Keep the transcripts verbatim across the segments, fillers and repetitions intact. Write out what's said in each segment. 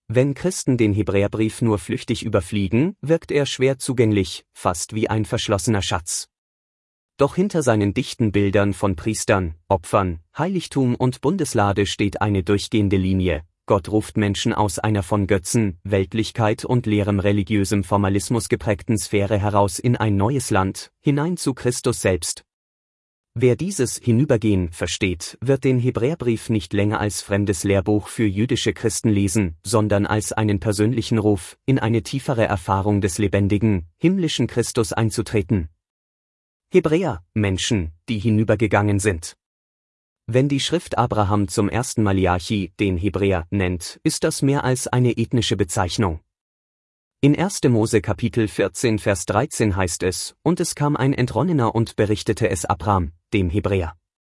Wenn Christen den Hebräerbrief nur flüchtig überfliegen, wirkt er schwer zugänglich, fast wie ein verschlossener Schatz. Doch hinter seinen dichten Bildern von Priestern, Opfern, Heiligtum und Bundeslade steht eine durchgehende Linie. Gott ruft Menschen aus einer von Götzen, Weltlichkeit und leerem religiösem Formalismus geprägten Sphäre heraus in ein neues Land, hinein zu Christus selbst. Wer dieses Hinübergehen versteht, wird den Hebräerbrief nicht länger als fremdes Lehrbuch für jüdische Christen lesen, sondern als einen persönlichen Ruf, in eine tiefere Erfahrung des lebendigen, himmlischen Christus einzutreten. Hebräer, Menschen, die hinübergegangen sind. Wenn die Schrift Abraham zum ersten Maleachi, den Hebräer, nennt, ist das mehr als eine ethnische Bezeichnung. In erster Mose Kapitel vierzehn Vers dreizehn heißt es, und es kam ein Entronnener und berichtete es Abram, dem Hebräer.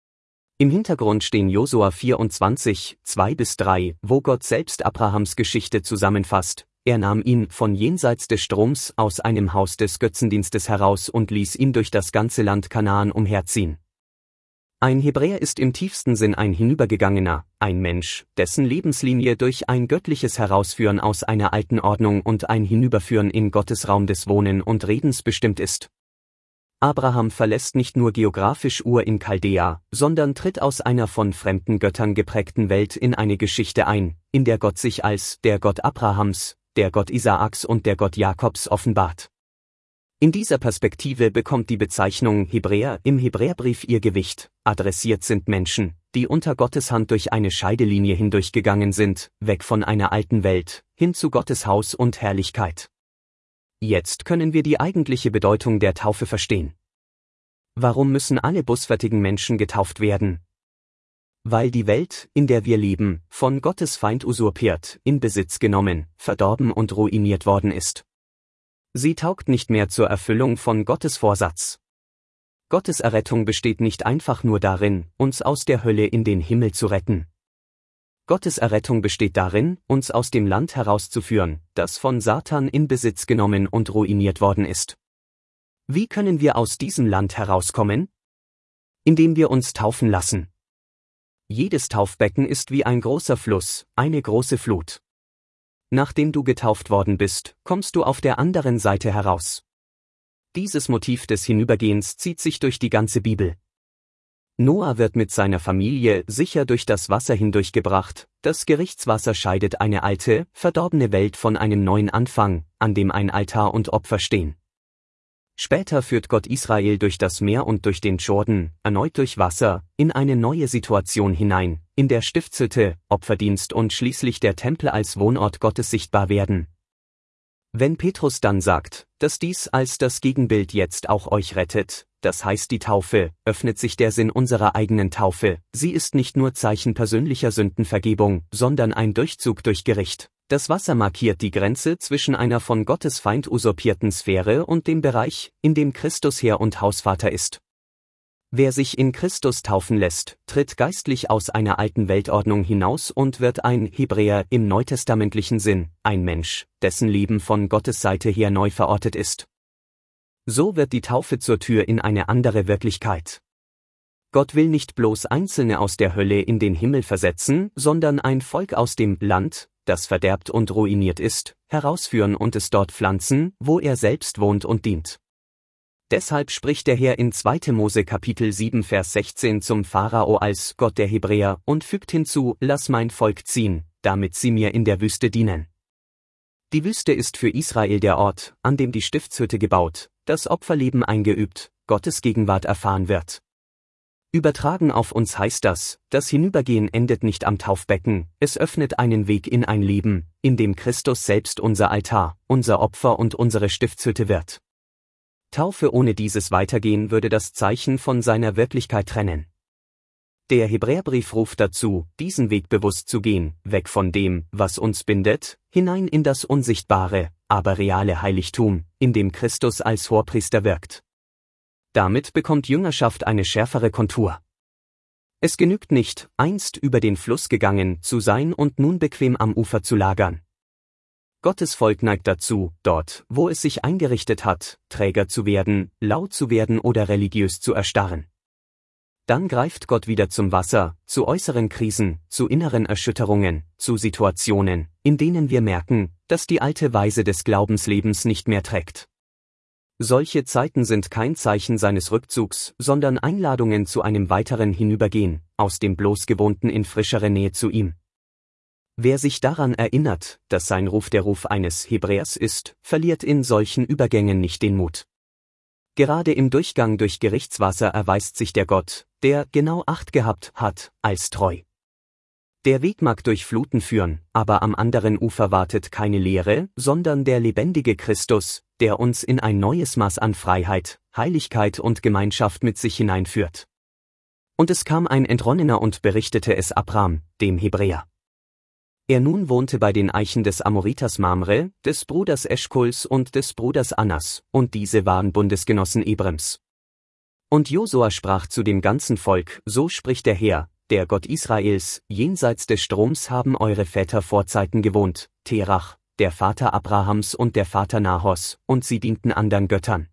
Im Hintergrund stehen Josua vierundzwanzig, zwei bis drei, wo Gott selbst Abrahams Geschichte zusammenfasst. Er nahm ihn von jenseits des Stroms aus einem Haus des Götzendienstes heraus und ließ ihn durch das ganze Land Kanaan umherziehen. Ein Hebräer ist im tiefsten Sinn ein Hinübergegangener, ein Mensch, dessen Lebenslinie durch ein göttliches Herausführen aus einer alten Ordnung und ein Hinüberführen in Gottes Raum des Wohnen und Redens bestimmt ist. Abraham verlässt nicht nur geografisch Ur in Chaldea, sondern tritt aus einer von fremden Göttern geprägten Welt in eine Geschichte ein, in der Gott sich als der Gott Abrahams, der Gott Isaaks und der Gott Jakobs offenbart. In dieser Perspektive bekommt die Bezeichnung Hebräer im Hebräerbrief ihr Gewicht. Adressiert sind Menschen, die unter Gottes Hand durch eine Scheidelinie hindurchgegangen sind, weg von einer alten Welt, hin zu Gottes Haus und Herrlichkeit. Jetzt können wir die eigentliche Bedeutung der Taufe verstehen. Warum müssen alle bußfertigen Menschen getauft werden? Weil die Welt, in der wir leben, von Gottes Feind usurpiert, in Besitz genommen, verdorben und ruiniert worden ist. Sie taugt nicht mehr zur Erfüllung von Gottes Vorsatz. Gottes Errettung besteht nicht einfach nur darin, uns aus der Hölle in den Himmel zu retten. Gottes Errettung besteht darin, uns aus dem Land herauszuführen, das von Satan in Besitz genommen und ruiniert worden ist. Wie können wir aus diesem Land herauskommen? Indem wir uns taufen lassen. Jedes Taufbecken ist wie ein großer Fluss, eine große Flut. Nachdem du getauft worden bist, kommst du auf der anderen Seite heraus. Dieses Motiv des Hinübergehens zieht sich durch die ganze Bibel. Noah wird mit seiner Familie sicher durch das Wasser hindurchgebracht, das Gerichtswasser scheidet eine alte, verdorbene Welt von einem neuen Anfang, an dem ein Altar und Opfer stehen. Später führt Gott Israel durch das Meer und durch den Jordan, erneut durch Wasser, in eine neue Situation hinein, in der Stiftshütte, Opferdienst und schließlich der Tempel als Wohnort Gottes sichtbar werden. Wenn Petrus dann sagt, dass dies als das Gegenbild jetzt auch euch rettet, das heißt die Taufe, öffnet sich der Sinn unserer eigenen Taufe, sie ist nicht nur Zeichen persönlicher Sündenvergebung, sondern ein Durchzug durch Gericht. Das Wasser markiert die Grenze zwischen einer von Gottes Feind usurpierten Sphäre und dem Bereich, in dem Christus Herr und Hausvater ist. Wer sich in Christus taufen lässt, tritt geistlich aus einer alten Weltordnung hinaus und wird ein Hebräer im neutestamentlichen Sinn, ein Mensch, dessen Leben von Gottes Seite her neu verortet ist. So wird die Taufe zur Tür in eine andere Wirklichkeit. Gott will nicht bloß Einzelne aus der Hölle in den Himmel versetzen, sondern ein Volk aus dem Land, das verderbt und ruiniert ist, herausführen und es dort pflanzen, wo er selbst wohnt und dient. Deshalb spricht der Herr in zweiter Mose Kapitel sieben Vers sechzehn zum Pharao als Gott der Hebräer und fügt hinzu, lass mein Volk ziehen, damit sie mir in der Wüste dienen. Die Wüste ist für Israel der Ort, an dem die Stiftshütte gebaut, das Opferleben eingeübt, Gottes Gegenwart erfahren wird. Übertragen auf uns heißt das, das Hinübergehen endet nicht am Taufbecken, es öffnet einen Weg in ein Leben, in dem Christus selbst unser Altar, unser Opfer und unsere Stiftshütte wird. Taufe ohne dieses Weitergehen würde das Zeichen von seiner Wirklichkeit trennen. Der Hebräerbrief ruft dazu, diesen Weg bewusst zu gehen, weg von dem, was uns bindet, hinein in das unsichtbare, aber reale Heiligtum, in dem Christus als Hohepriester wirkt. Damit bekommt Jüngerschaft eine schärfere Kontur. Es genügt nicht, einst über den Fluss gegangen zu sein und nun bequem am Ufer zu lagern. Gottes Volk neigt dazu, dort, wo es sich eingerichtet hat, träger zu werden, laut zu werden oder religiös zu erstarren. Dann greift Gott wieder zum Wasser, zu äußeren Krisen, zu inneren Erschütterungen, zu Situationen, in denen wir merken, dass die alte Weise des Glaubenslebens nicht mehr trägt. Solche Zeiten sind kein Zeichen seines Rückzugs, sondern Einladungen zu einem weiteren Hinübergehen, aus dem bloß Gewohnten in frischere Nähe zu ihm. Wer sich daran erinnert, dass sein Ruf der Ruf eines Hebräers ist, verliert in solchen Übergängen nicht den Mut. Gerade im Durchgang durch Gerichtswasser erweist sich der Gott, der genau Acht gehabt hat, als treu. Der Weg mag durch Fluten führen, aber am anderen Ufer wartet keine Leere, sondern der lebendige Christus, der uns in ein neues Maß an Freiheit, Heiligkeit und Gemeinschaft mit sich hineinführt. Und es kam ein Entronnener und berichtete es Abram, dem Hebräer. Er nun wohnte bei den Eichen des Amoriters Mamre, des Bruders Eschkols und des Bruders Anas, und diese waren Bundesgenossen Ebrams. Und Josua sprach zu dem ganzen Volk, so spricht der Herr, der Gott Israels, jenseits des Stroms haben eure Väter Vorzeiten gewohnt, Terach, der Vater Abrahams und der Vater Nahors, und sie dienten andern Göttern.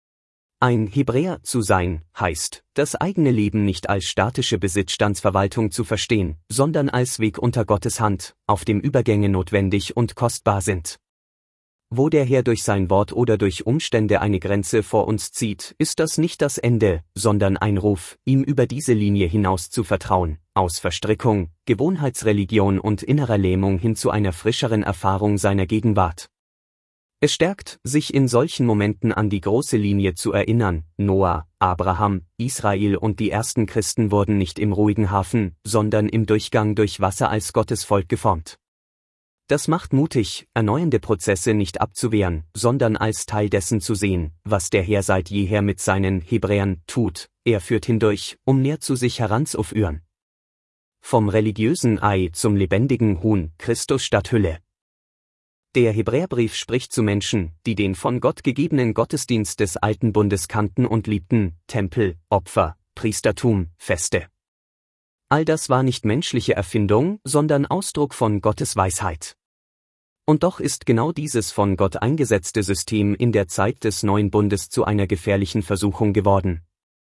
Ein Hebräer zu sein, heißt, das eigene Leben nicht als statische Besitzstandsverwaltung zu verstehen, sondern als Weg unter Gottes Hand, auf dem Übergänge notwendig und kostbar sind. Wo der Herr durch sein Wort oder durch Umstände eine Grenze vor uns zieht, ist das nicht das Ende, sondern ein Ruf, ihm über diese Linie hinaus zu vertrauen, aus Verstrickung, Gewohnheitsreligion und innerer Lähmung hin zu einer frischeren Erfahrung seiner Gegenwart. Es stärkt, sich in solchen Momenten an die große Linie zu erinnern. Noah, Abraham, Israel und die ersten Christen wurden nicht im ruhigen Hafen, sondern im Durchgang durch Wasser als Gottes Volk geformt. Das macht mutig, erneuernde Prozesse nicht abzuwehren, sondern als Teil dessen zu sehen, was der Herr seit jeher mit seinen Hebräern tut. Er führt hindurch, um näher zu sich heranzuführen. Vom religiösen Ei zum lebendigen Huhn, Christus statt Hülle. Der Hebräerbrief spricht zu Menschen, die den von Gott gegebenen Gottesdienst des alten Bundes kannten und liebten, Tempel, Opfer, Priestertum, Feste. All das war nicht menschliche Erfindung, sondern Ausdruck von Gottes Weisheit. Und doch ist genau dieses von Gott eingesetzte System in der Zeit des neuen Bundes zu einer gefährlichen Versuchung geworden.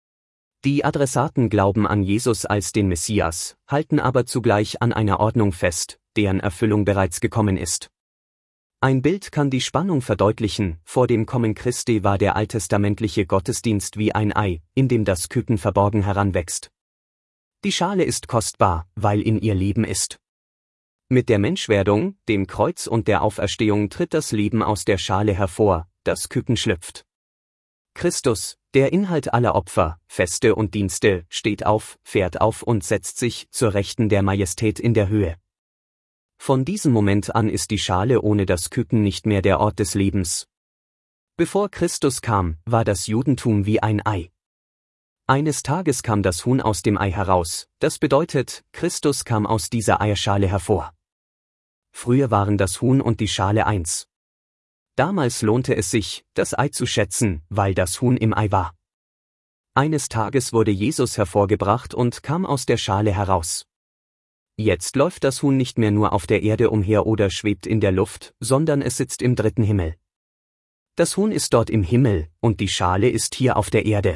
Die Adressaten glauben an Jesus als den Messias, halten aber zugleich an einer Ordnung fest, deren Erfüllung bereits gekommen ist. Ein Bild kann die Spannung verdeutlichen, vor dem Kommen Christi war der alttestamentliche Gottesdienst wie ein Ei, in dem das Küken verborgen heranwächst. Die Schale ist kostbar, weil in ihr Leben ist. Mit der Menschwerdung, dem Kreuz und der Auferstehung tritt das Leben aus der Schale hervor, das Küken schlüpft. Christus, der Inhalt aller Opfer, Feste und Dienste, steht auf, fährt auf und setzt sich zur Rechten der Majestät in der Höhe. Von diesem Moment an ist die Schale ohne das Küken nicht mehr der Ort des Lebens. Bevor Christus kam, war das Judentum wie ein Ei. Eines Tages kam das Huhn aus dem Ei heraus, das bedeutet, Christus kam aus dieser Eierschale hervor. Früher waren das Huhn und die Schale eins. Damals lohnte es sich, das Ei zu schätzen, weil das Huhn im Ei war. Eines Tages wurde Jesus hervorgebracht und kam aus der Schale heraus. Jetzt läuft das Huhn nicht mehr nur auf der Erde umher oder schwebt in der Luft, sondern es sitzt im dritten Himmel. Das Huhn ist dort im Himmel, und die Schale ist hier auf der Erde.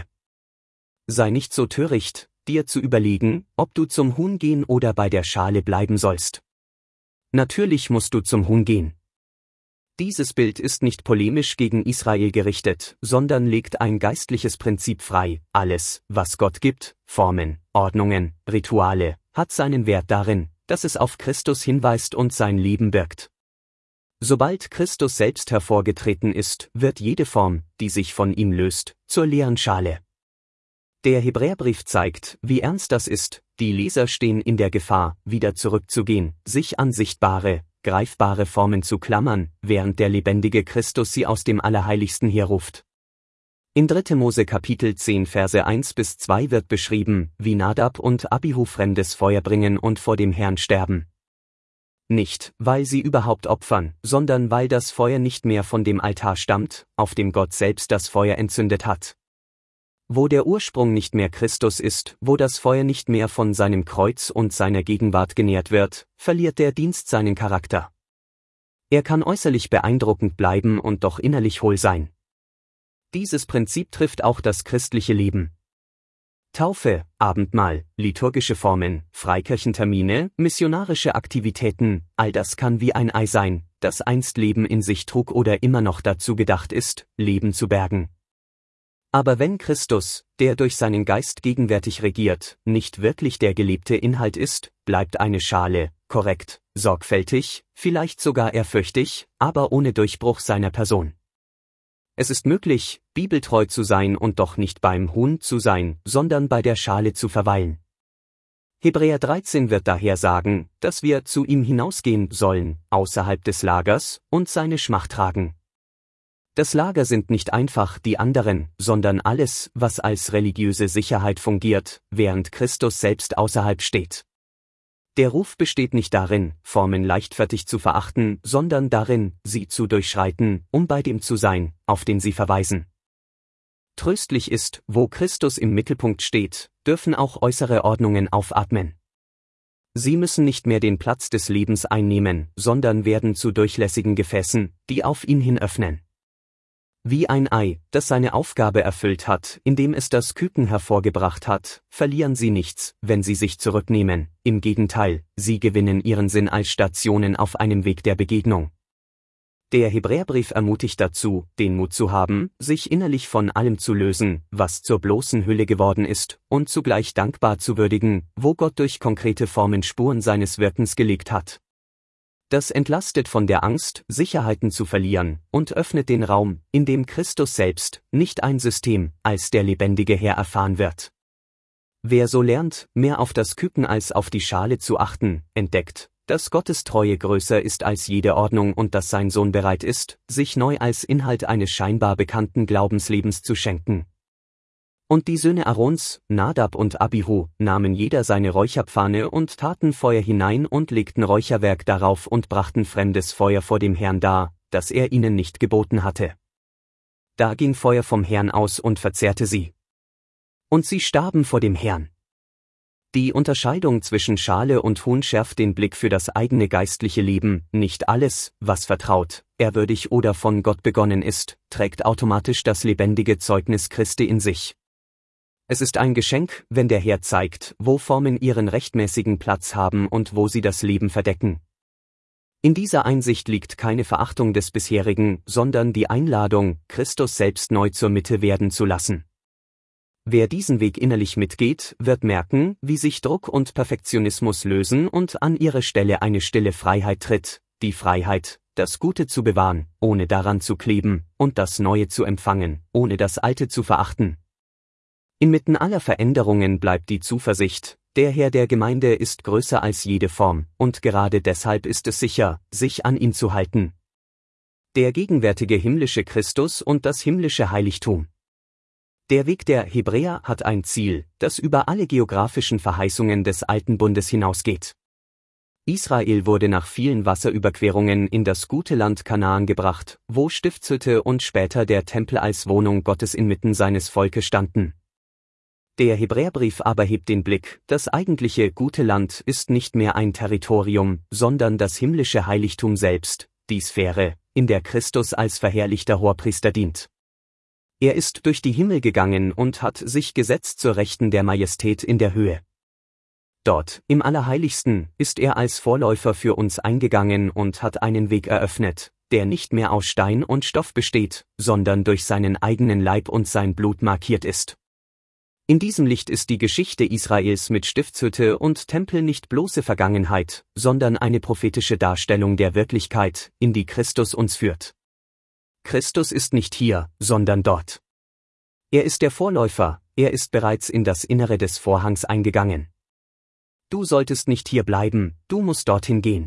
Sei nicht so töricht, dir zu überlegen, ob du zum Huhn gehen oder bei der Schale bleiben sollst. Natürlich musst du zum Huhn gehen. Dieses Bild ist nicht polemisch gegen Israel gerichtet, sondern legt ein geistliches Prinzip frei: Alles, was Gott gibt, Formen, Ordnungen, Rituale, hat seinen Wert darin, dass es auf Christus hinweist und sein Leben birgt. Sobald Christus selbst hervorgetreten ist, wird jede Form, die sich von ihm löst, zur leeren Schale. Der Hebräerbrief zeigt, wie ernst das ist. Die Leser stehen in der Gefahr, wieder zurückzugehen, sich an sichtbare, greifbare Formen zu klammern, während der lebendige Christus sie aus dem Allerheiligsten herruft. In dritter Mose Kapitel zehn Verse eins bis zwei wird beschrieben, wie Nadab und Abihu fremdes Feuer bringen und vor dem Herrn sterben. Nicht, weil sie überhaupt opfern, sondern weil das Feuer nicht mehr von dem Altar stammt, auf dem Gott selbst das Feuer entzündet hat. Wo der Ursprung nicht mehr Christus ist, wo das Feuer nicht mehr von seinem Kreuz und seiner Gegenwart genährt wird, verliert der Dienst seinen Charakter. Er kann äußerlich beeindruckend bleiben und doch innerlich hohl sein. Dieses Prinzip trifft auch das christliche Leben. Taufe, Abendmahl, liturgische Formen, Freikirchentermine, missionarische Aktivitäten, all das kann wie ein Ei sein, das einst Leben in sich trug oder immer noch dazu gedacht ist, Leben zu bergen. Aber wenn Christus, der durch seinen Geist gegenwärtig regiert, nicht wirklich der gelebte Inhalt ist, bleibt eine Schale, korrekt, sorgfältig, vielleicht sogar ehrfürchtig, aber ohne Durchbruch seiner Person. Es ist möglich, bibeltreu zu sein und doch nicht beim Huhn zu sein, sondern bei der Schale zu verweilen. Hebräer dreizehn wird daher sagen, dass wir zu ihm hinausgehen sollen, außerhalb des Lagers, und seine Schmach tragen. Das Lager sind nicht einfach die anderen, sondern alles, was als religiöse Sicherheit fungiert, während Christus selbst außerhalb steht. Der Ruf besteht nicht darin, Formen leichtfertig zu verachten, sondern darin, sie zu durchschreiten, um bei dem zu sein, auf den sie verweisen. Tröstlich ist, wo Christus im Mittelpunkt steht, dürfen auch äußere Ordnungen aufatmen. Sie müssen nicht mehr den Platz des Lebens einnehmen, sondern werden zu durchlässigen Gefäßen, die auf ihn hin öffnen. Wie ein Ei, das seine Aufgabe erfüllt hat, indem es das Küken hervorgebracht hat, verlieren sie nichts, wenn sie sich zurücknehmen, im Gegenteil, sie gewinnen ihren Sinn als Stationen auf einem Weg der Begegnung. Der Hebräerbrief ermutigt dazu, den Mut zu haben, sich innerlich von allem zu lösen, was zur bloßen Hülle geworden ist, und zugleich dankbar zu würdigen, wo Gott durch konkrete Formen Spuren seines Wirkens gelegt hat. Das entlastet von der Angst, Sicherheiten zu verlieren, und öffnet den Raum, in dem Christus selbst, nicht ein System, als der lebendige Herr erfahren wird. Wer so lernt, mehr auf das Küken als auf die Schale zu achten, entdeckt, dass Gottes Treue größer ist als jede Ordnung und dass sein Sohn bereit ist, sich neu als Inhalt eines scheinbar bekannten Glaubenslebens zu schenken. Und die Söhne Aarons, Nadab und Abihu, nahmen jeder seine Räucherpfanne und taten Feuer hinein und legten Räucherwerk darauf und brachten fremdes Feuer vor dem Herrn dar, das er ihnen nicht geboten hatte. Da ging Feuer vom Herrn aus und verzehrte sie. Und sie starben vor dem Herrn. Die Unterscheidung zwischen Schale und Huhn schärft den Blick für das eigene geistliche Leben. Nicht alles, was vertraut, ehrwürdig oder von Gott begonnen ist, trägt automatisch das lebendige Zeugnis Christi in sich. Es ist ein Geschenk, wenn der Herr zeigt, wo Formen ihren rechtmäßigen Platz haben und wo sie das Leben verdecken. In dieser Einsicht liegt keine Verachtung des Bisherigen, sondern die Einladung, Christus selbst neu zur Mitte werden zu lassen. Wer diesen Weg innerlich mitgeht, wird merken, wie sich Druck und Perfektionismus lösen und an ihre Stelle eine stille Freiheit tritt, die Freiheit, das Gute zu bewahren, ohne daran zu kleben, und das Neue zu empfangen, ohne das Alte zu verachten. Inmitten aller Veränderungen bleibt die Zuversicht, der Herr der Gemeinde ist größer als jede Form, und gerade deshalb ist es sicher, sich an ihn zu halten. Der gegenwärtige himmlische Christus und das himmlische Heiligtum. Der Weg der Hebräer hat ein Ziel, das über alle geografischen Verheißungen des Alten Bundes hinausgeht. Israel wurde nach vielen Wasserüberquerungen in das gute Land Kanaan gebracht, wo Stiftshütte und später der Tempel als Wohnung Gottes inmitten seines Volkes standen. Der Hebräerbrief aber hebt den Blick, das eigentliche gute Land ist nicht mehr ein Territorium, sondern das himmlische Heiligtum selbst, die Sphäre, in der Christus als verherrlichter Hohepriester dient. Er ist durch die Himmel gegangen und hat sich gesetzt zur Rechten der Majestät in der Höhe. Dort, im Allerheiligsten, ist er als Vorläufer für uns eingegangen und hat einen Weg eröffnet, der nicht mehr aus Stein und Stoff besteht, sondern durch seinen eigenen Leib und sein Blut markiert ist. In diesem Licht ist die Geschichte Israels mit Stiftshütte und Tempel nicht bloße Vergangenheit, sondern eine prophetische Darstellung der Wirklichkeit, in die Christus uns führt. Christus ist nicht hier, sondern dort. Er ist der Vorläufer, er ist bereits in das Innere des Vorhangs eingegangen. Du solltest nicht hier bleiben, du musst dorthin gehen.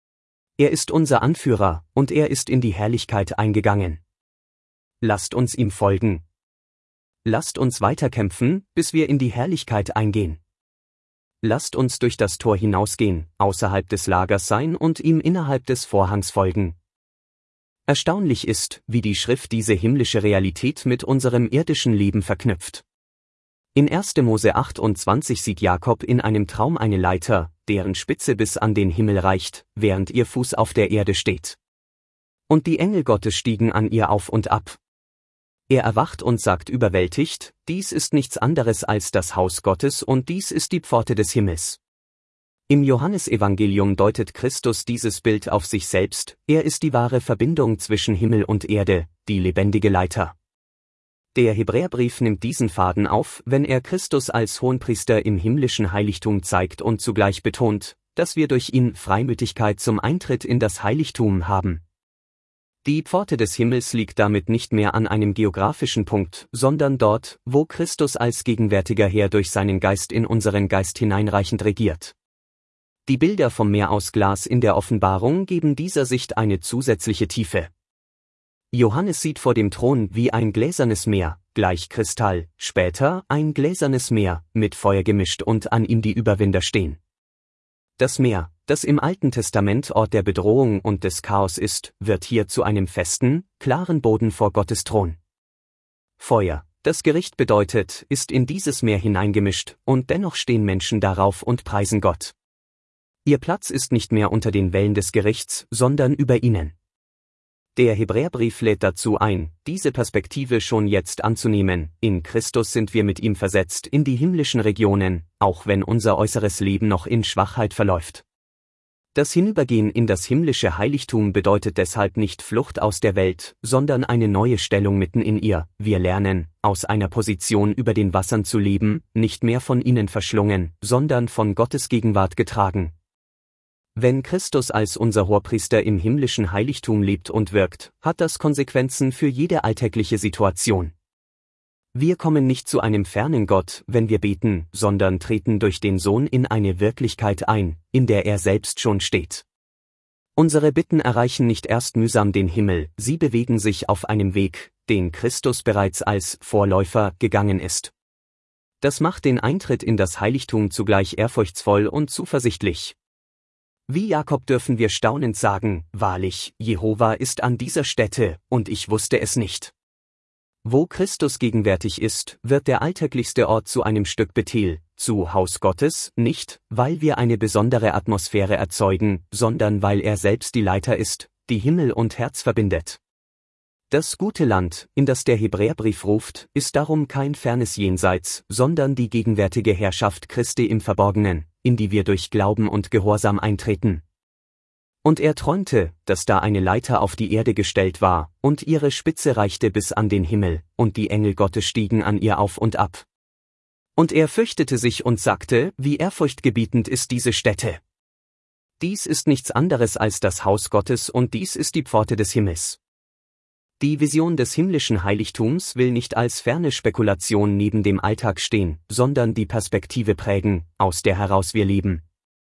Er ist unser Anführer, und er ist in die Herrlichkeit eingegangen. Lasst uns ihm folgen. Lasst uns weiterkämpfen, bis wir in die Herrlichkeit eingehen. Lasst uns durch das Tor hinausgehen, außerhalb des Lagers sein und ihm innerhalb des Vorhangs folgen. Erstaunlich ist, wie die Schrift diese himmlische Realität mit unserem irdischen Leben verknüpft. In erster Mose achtundzwanzig sieht Jakob in einem Traum eine Leiter, deren Spitze bis an den Himmel reicht, während ihr Fuß auf der Erde steht. Und die Engel Gottes stiegen an ihr auf und ab. Er erwacht und sagt überwältigt, dies ist nichts anderes als das Haus Gottes und dies ist die Pforte des Himmels. Im Johannesevangelium deutet Christus dieses Bild auf sich selbst, er ist die wahre Verbindung zwischen Himmel und Erde, die lebendige Leiter. Der Hebräerbrief nimmt diesen Faden auf, wenn er Christus als Hohenpriester im himmlischen Heiligtum zeigt und zugleich betont, dass wir durch ihn Freimütigkeit zum Eintritt in das Heiligtum haben. Die Pforte des Himmels liegt damit nicht mehr an einem geografischen Punkt, sondern dort, wo Christus als gegenwärtiger Herr durch seinen Geist in unseren Geist hineinreichend regiert. Die Bilder vom Meer aus Glas in der Offenbarung geben dieser Sicht eine zusätzliche Tiefe. Johannes sieht vor dem Thron wie ein gläsernes Meer, gleich Kristall, später ein gläsernes Meer, mit Feuer gemischt und an ihm die Überwinder stehen. Das Meer, das im Alten Testament Ort der Bedrohung und des Chaos ist, wird hier zu einem festen, klaren Boden vor Gottes Thron. Feuer, das Gericht bedeutet, ist in dieses Meer hineingemischt, und dennoch stehen Menschen darauf und preisen Gott. Ihr Platz ist nicht mehr unter den Wellen des Gerichts, sondern über ihnen. Der Hebräerbrief lädt dazu ein, diese Perspektive schon jetzt anzunehmen, in Christus sind wir mit ihm versetzt in die himmlischen Regionen, auch wenn unser äußeres Leben noch in Schwachheit verläuft. Das Hinübergehen in das himmlische Heiligtum bedeutet deshalb nicht Flucht aus der Welt, sondern eine neue Stellung mitten in ihr. Wir lernen, aus einer Position über den Wassern zu leben, nicht mehr von ihnen verschlungen, sondern von Gottes Gegenwart getragen. Wenn Christus als unser Hohepriester im himmlischen Heiligtum lebt und wirkt, hat das Konsequenzen für jede alltägliche Situation. Wir kommen nicht zu einem fernen Gott, wenn wir beten, sondern treten durch den Sohn in eine Wirklichkeit ein, in der er selbst schon steht. Unsere Bitten erreichen nicht erst mühsam den Himmel, sie bewegen sich auf einem Weg, den Christus bereits als Vorläufer gegangen ist. Das macht den Eintritt in das Heiligtum zugleich ehrfurchtsvoll und zuversichtlich. Wie Jakob dürfen wir staunend sagen, wahrlich, Jehova ist an dieser Stätte, und ich wusste es nicht. Wo Christus gegenwärtig ist, wird der alltäglichste Ort zu einem Stück Bethel, zu Haus Gottes, nicht, weil wir eine besondere Atmosphäre erzeugen, sondern weil er selbst die Leiter ist, die Himmel und Herz verbindet. Das gute Land, in das der Hebräerbrief ruft, ist darum kein fernes Jenseits, sondern die gegenwärtige Herrschaft Christi im Verborgenen, in die wir durch Glauben und Gehorsam eintreten. Und er träumte, dass da eine Leiter auf die Erde gestellt war, und ihre Spitze reichte bis an den Himmel, und die Engel Gottes stiegen an ihr auf und ab. Und er fürchtete sich und sagte, wie ehrfurchtgebietend ist diese Stätte. Dies ist nichts anderes als das Haus Gottes und dies ist die Pforte des Himmels. Die Vision des himmlischen Heiligtums will nicht als ferne Spekulation neben dem Alltag stehen, sondern die Perspektive prägen, aus der heraus wir leben.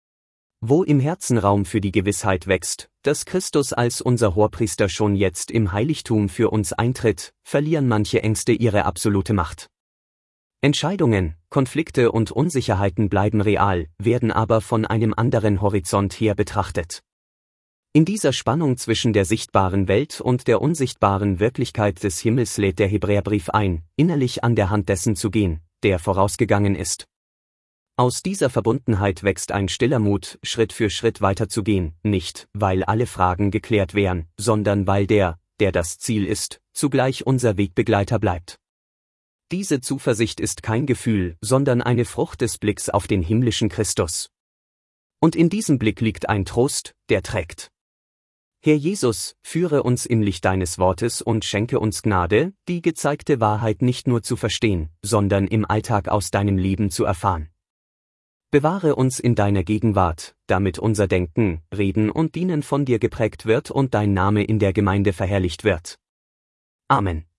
Wo im Herzen Raum für die Gewissheit wächst, dass Christus als unser Hohepriester schon jetzt im Heiligtum für uns eintritt, verlieren manche Ängste ihre absolute Macht. Entscheidungen, Konflikte und Unsicherheiten bleiben real, werden aber von einem anderen Horizont her betrachtet. In dieser Spannung zwischen der sichtbaren Welt und der unsichtbaren Wirklichkeit des Himmels lädt der Hebräerbrief ein, innerlich an der Hand dessen zu gehen, der vorausgegangen ist. Aus dieser Verbundenheit wächst ein stiller Mut, Schritt für Schritt weiterzugehen, nicht, weil alle Fragen geklärt wären, sondern weil der, der das Ziel ist, zugleich unser Wegbegleiter bleibt. Diese Zuversicht ist kein Gefühl, sondern eine Frucht des Blicks auf den himmlischen Christus. Und in diesem Blick liegt ein Trost, der trägt. Herr Jesus, führe uns im Licht deines Wortes und schenke uns Gnade, die gezeigte Wahrheit nicht nur zu verstehen, sondern im Alltag aus deinem Leben zu erfahren. Bewahre uns in deiner Gegenwart, damit unser Denken, Reden und Dienen von dir geprägt wird und dein Name in der Gemeinde verherrlicht wird. Amen.